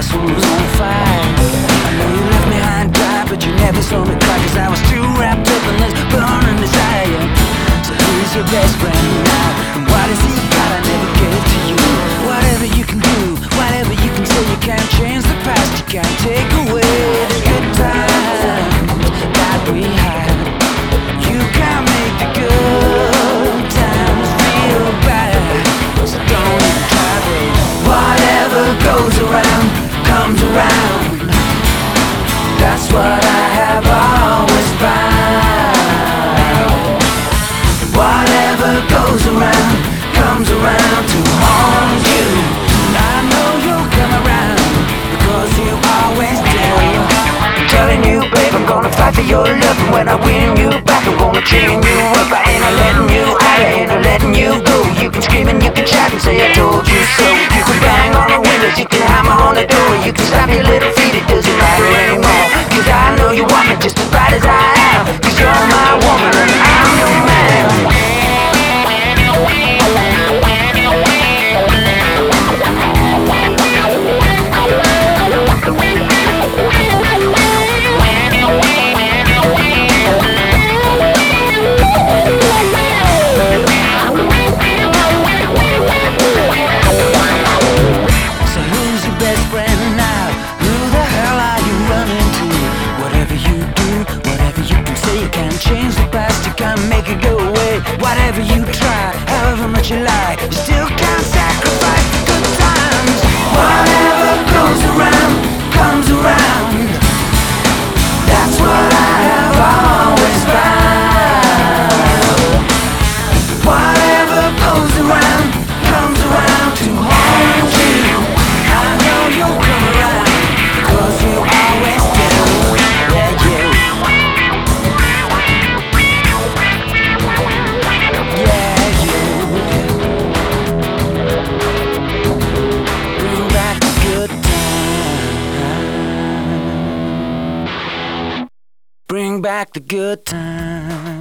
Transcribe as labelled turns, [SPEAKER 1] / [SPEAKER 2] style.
[SPEAKER 1] soul was on fire. I know you left me high and dry, but you never saw me cry, 'cause I was too wrapped up in this burning desire. So who's your best friend now? And what has he got I never gave to you? Whatever you can do, whatever you can say, you can't change the past, you can't take away the good times that we had. You can't make the good times feel bad, so don't even try, babe. Whatever goes around comes around. That's what I have always found. Whatever goes around comes around to haunt you. And I know you'll come around, because you always do. I'm telling you, babe, I'm gonna fight for your love, and when I win you back, I'm gonna chain you up. I ain't letting you out, I ain't letting you go. You can scream and you can shout and say I told you so. You can bang on the windows, you can hammer on the door, you can slap your little feet, it doesn't matter anymore. 'Cause I know you want me just as bad as I am, 'cause you're my woman and I'm your man. Change the past, you can't make it go away. Whatever you try, however much you lie, you still can't sacrifice the good times. Whatever goes around comes around. That's what I have always found. Whatever goes around comes around to haunt you. I know you'll come around, because you always do. Yeah, yeah. Bring back the good time.